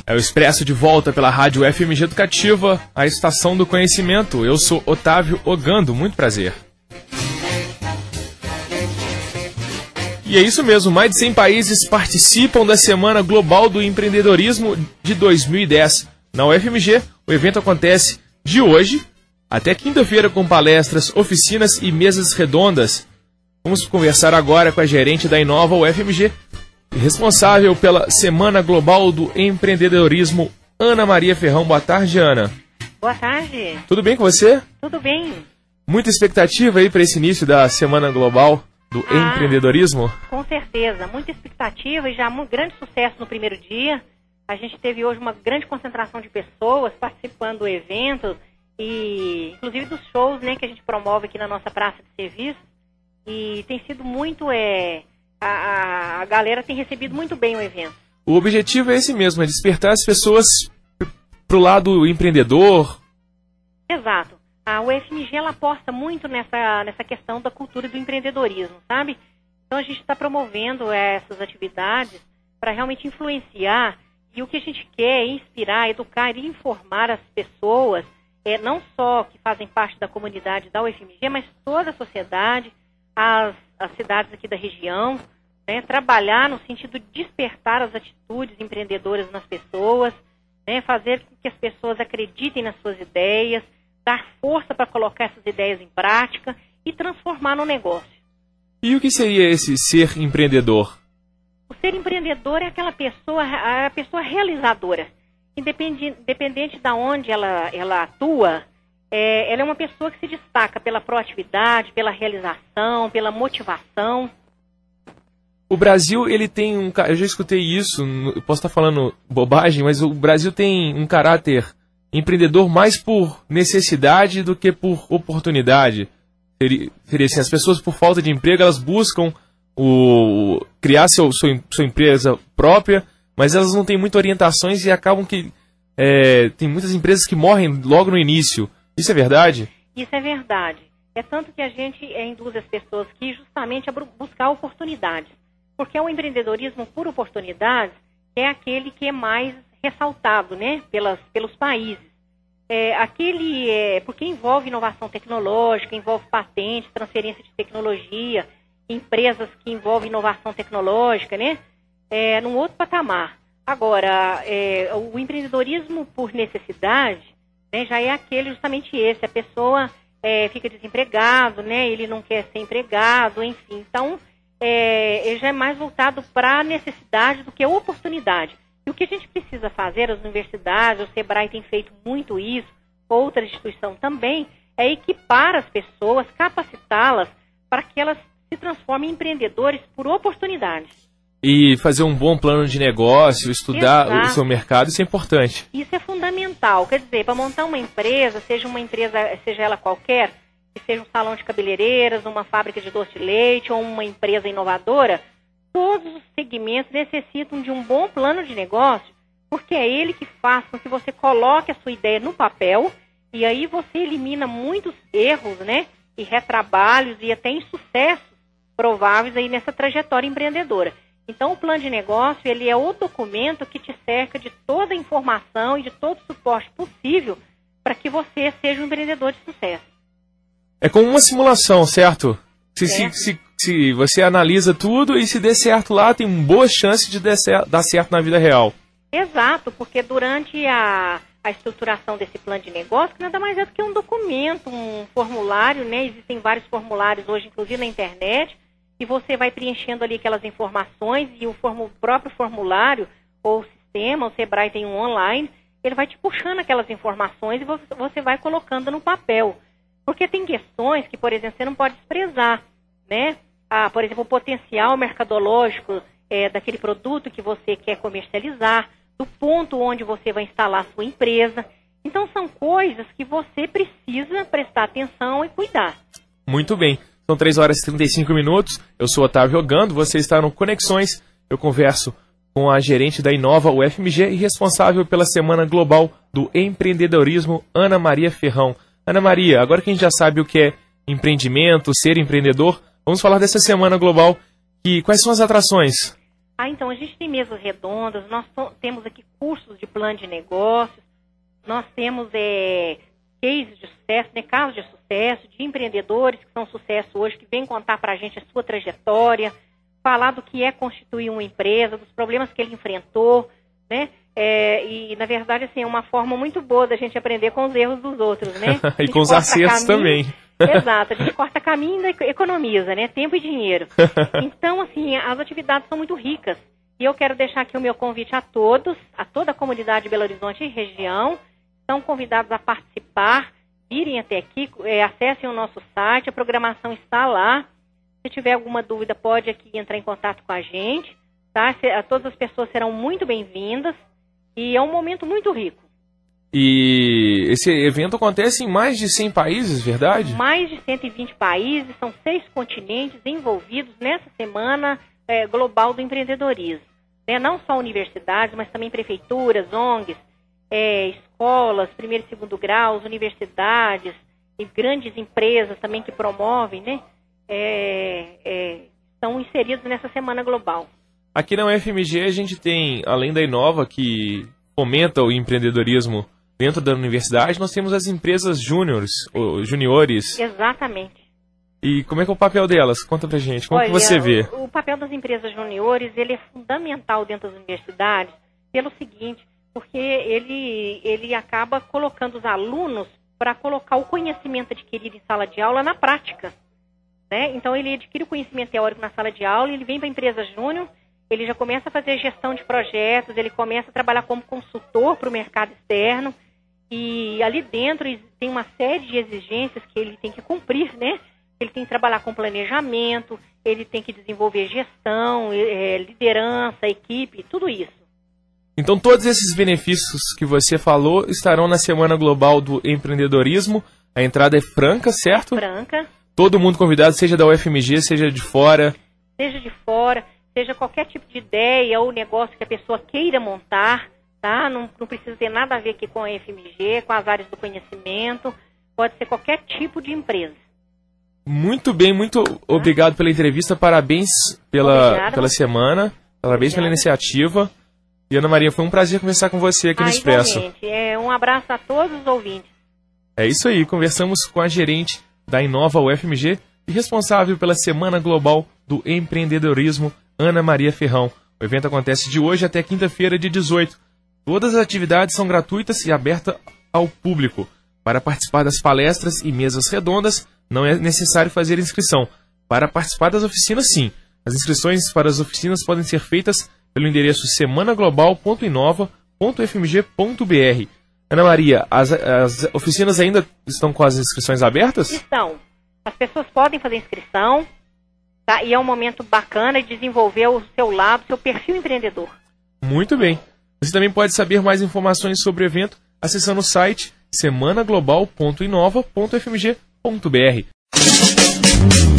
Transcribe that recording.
É o Expresso de volta pela Rádio FMG Educativa, a estação do conhecimento. Eu sou Otávio Ogando, muito prazer. E é isso mesmo, mais de 100 países participam da Semana Global do Empreendedorismo de 2010. Na UFMG, o evento acontece de hoje até quinta-feira com palestras, oficinas e mesas redondas. Vamos conversar agora com a gerente da Inova UFMG, responsável pela Semana Global do Empreendedorismo, Ana Maria Ferrão. Boa tarde, Ana. Boa tarde. Tudo bem com você? Tudo bem. Muita expectativa aí para esse início da Semana Global do Empreendedorismo? Com certeza, muita expectativa e já grande sucesso no primeiro dia. A gente teve hoje uma grande concentração de pessoas participando do evento e inclusive dos shows, né, que a gente promove aqui na nossa praça de serviço. E tem sido muito... A galera tem recebido muito bem o evento. O objetivo é esse mesmo, é despertar as pessoas para o lado empreendedor. Exato. A UFMG ela aposta muito nessa questão da cultura do empreendedorismo, sabe? Então a gente está promovendo essas atividades para realmente influenciar, e o que a gente quer é inspirar, educar e informar as pessoas, não só que fazem parte da comunidade da UFMG, mas toda a sociedade, as cidades aqui da região, né? Trabalhar no sentido de despertar as atitudes empreendedoras nas pessoas, né? Fazer com que as pessoas acreditem nas suas ideias, dar força para colocar essas ideias em prática e transformar no negócio. E o que seria esse ser empreendedor? O ser empreendedor é aquela pessoa, a pessoa realizadora. Independente de onde ela atua, ela é uma pessoa que se destaca pela proatividade, pela realização, pela motivação. O Brasil, ele tem eu já escutei isso, eu posso estar falando bobagem, mas o Brasil tem um caráter empreendedor mais por necessidade do que por oportunidade. Seria assim, as pessoas, por falta de emprego, elas buscam criar sua empresa própria, mas elas não têm muitas orientações e acabam que tem muitas empresas que morrem logo no início. Isso é verdade? Isso é verdade. É tanto que a gente induz as pessoas que justamente a buscar oportunidades. Porque o empreendedorismo por oportunidades é aquele que é mais ressaltado, né, pelos países. Porque envolve inovação tecnológica, envolve patente, transferência de tecnologia, empresas que envolvem inovação tecnológica, né, num outro patamar. Agora, o empreendedorismo por necessidade, né, já é aquele justamente esse, a pessoa fica desempregado, né, ele não quer ser empregado, enfim. Então, ele já é mais voltado para a necessidade do que a oportunidade. E o que a gente precisa fazer, as universidades, o Sebrae tem feito muito isso, outra instituição também, é equipar as pessoas, capacitá-las para que elas se transformem em empreendedores por oportunidades. E fazer um bom plano de negócio, estudar Exato. O seu mercado, isso é importante. Isso é fundamental. Quer dizer, para montar uma empresa, seja ela qualquer, que seja um salão de cabeleireiras, uma fábrica de doce de leite ou uma empresa inovadora, todos os segmentos necessitam de um bom plano de negócio, porque é ele que faz com que você coloque a sua ideia no papel e aí você elimina muitos erros, né, e retrabalhos e até insucessos prováveis aí nessa trajetória empreendedora. Então, o plano de negócio, ele é o documento que te cerca de toda a informação e de todo o suporte possível para que você seja um empreendedor de sucesso. É como uma simulação, certo? Se você analisa tudo e se der certo lá, tem uma boa chance de dar certo na vida real. Exato, porque durante a estruturação desse plano de negócio, que nada mais é do que um documento, um formulário, né? Existem vários formulários hoje, inclusive na internet, e você vai preenchendo ali aquelas informações e o próprio formulário ou sistema, o Sebrae tem um online, ele vai te puxando aquelas informações e você vai colocando no papel. Porque tem questões que, por exemplo, você não pode desprezar, né? Por exemplo, o potencial mercadológico daquele produto que você quer comercializar, do ponto onde você vai instalar a sua empresa. Então, são coisas que você precisa prestar atenção e cuidar. Muito bem. São 3 horas e 35 minutos. Eu sou Otávio Ogando, você está no Conexões. Eu converso com a gerente da Inova UFMG e responsável pela Semana Global do Empreendedorismo, Ana Maria Ferrão. Ana Maria, agora que a gente já sabe o que é empreendimento, ser empreendedor, vamos falar dessa Semana Global. E quais são as atrações? Então, a gente tem mesas redondas, nós temos aqui cursos de plano de negócios, nós temos cases de sucesso, né, casos de sucesso, de empreendedores que são sucesso hoje, que vêm contar para a gente a sua trajetória, falar do que é constituir uma empresa, dos problemas que ele enfrentou, né? E, na verdade, assim, é uma forma muito boa da gente aprender com os erros dos outros, né? E com os acertos também. Exato, a gente corta caminho e economiza, né? Tempo e dinheiro. Então, assim, as atividades são muito ricas. E eu quero deixar aqui o meu convite a todos, a toda a comunidade de Belo Horizonte e região. Estão convidados a participar, virem até aqui, acessem o nosso site, a programação está lá. Se tiver alguma dúvida, pode aqui entrar em contato com a gente, tá? Todas as pessoas serão muito bem-vindas e é um momento muito rico. E esse evento acontece em mais de 100 países, verdade? Mais de 120 países, são 6 continentes envolvidos nessa semana global do empreendedorismo. Né? Não só universidades, mas também prefeituras, ONGs, escolas, primeiro e segundo graus, universidades e grandes empresas também que promovem, né? Estão inseridos nessa semana global. Aqui na UFMG a gente tem, além da Inova, que fomenta o empreendedorismo dentro da universidade, nós temos as empresas júniores. Exatamente. E como é que é o papel delas? Conta pra gente, como que você vê? O papel das empresas júniores, ele é fundamental dentro das universidades pelo seguinte, porque ele acaba colocando os alunos para colocar o conhecimento adquirido em sala de aula na prática. Né? Então, ele adquire o conhecimento teórico na sala de aula, ele vem para a empresa júnior, ele já começa a fazer gestão de projetos, ele começa a trabalhar como consultor para o mercado externo, e ali dentro tem uma série de exigências que ele tem que cumprir, né? Ele tem que trabalhar com planejamento, ele tem que desenvolver gestão, liderança, equipe, tudo isso. Então, todos esses benefícios que você falou estarão na Semana Global do Empreendedorismo. A entrada é franca, certo? Franca. Todo mundo convidado, seja da UFMG, seja de fora. Seja de fora, seja qualquer tipo de ideia ou negócio que a pessoa queira montar, tá? Não precisa ter nada a ver aqui com a UFMG, com as áreas do conhecimento. Pode ser qualquer tipo de empresa. Muito bem, muito obrigado pela entrevista. Parabéns pela semana. Parabéns pela iniciativa. E Ana Maria, foi um prazer conversar com você aqui no Expresso. Um abraço a todos os ouvintes. É isso aí, conversamos com a gerente da Inova UFMG e responsável pela Semana Global do Empreendedorismo, Ana Maria Ferrão. O evento acontece de hoje até quinta-feira, dia 18. Todas as atividades são gratuitas e abertas ao público. Para participar das palestras e mesas redondas, não é necessário fazer inscrição. Para participar das oficinas, sim. As inscrições para as oficinas podem ser feitas pelo endereço semanaglobal.inova.fmg.br. Ana Maria, as oficinas ainda estão com as inscrições abertas? Estão. As pessoas podem fazer inscrição, tá? E é um momento bacana de desenvolver o seu lado, seu perfil empreendedor. Muito bem. Você também pode saber mais informações sobre o evento acessando o site semanaglobal.inova.fmg.br.